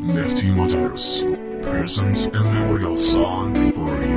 Mehdi Modares presents a memorial song for you.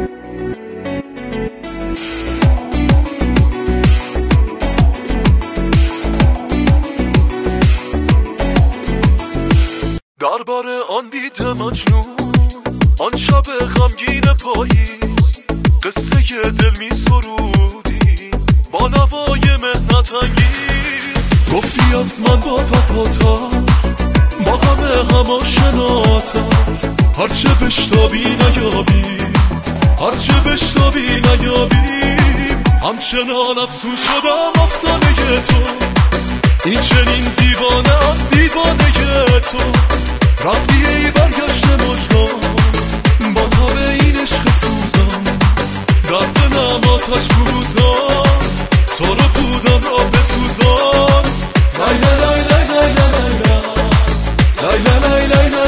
دربار آن بیت مجنون، آن شب غمگین پاییز، قصه دل می سرودی با نوای مهنت انگیز. گفتی از من با وفاتر، با همه آشناتر، هرچه بشتابی نیابی، هرچه بشتابی نیابی. همچنان افسون شدم افسانه تو، این چنین دیوانه تو. رفتی ای برگشت مجنون، با تاب این عشق سوزان، در دلم آتش فروزان، تو رو بودم را بسوزان. لیلا لیلا لیلا لیلا لیلا لیلا لیلا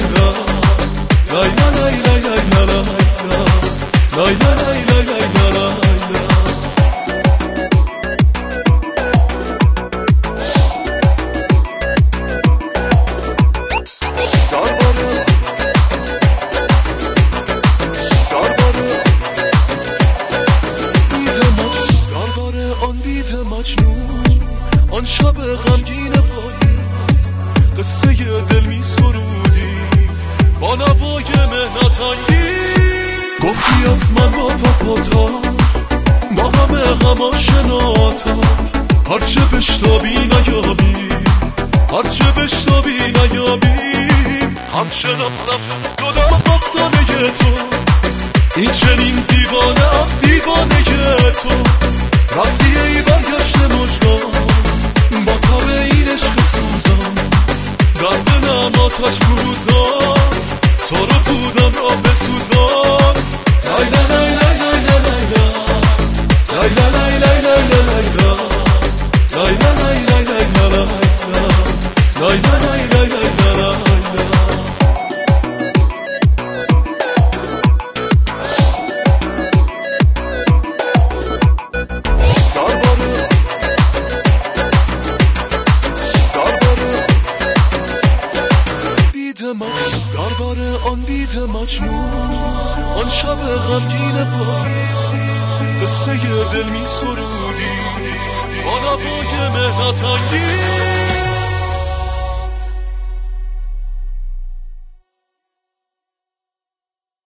لیلا لیلا لیلا لیلا. آن شب غمگین پاییز، قصه دل می سرودی با نوای مهنت انگیز. گفتی از من با وفاتر، با همه غم آشناتر، هرچه بشتابی نیابی، هرچه بشتابی نیابی. همچنان رفتم شدم افسانه تو، این چنین دیوانه تو. رفتی ای برگشت مجنون، با تاب این عشق سوزان، در دلم آتش فروزان، تو رو بودم را بسوزان. لیلا لیلا لیلا لیلا لیلا لیلا لیلا لیلا لیلا لیلا لیلا لیلا. درباره آن بیت مجنون، آن شب غمگین پاییز، قصه دل می سرودی با نوای مهنت انگیز.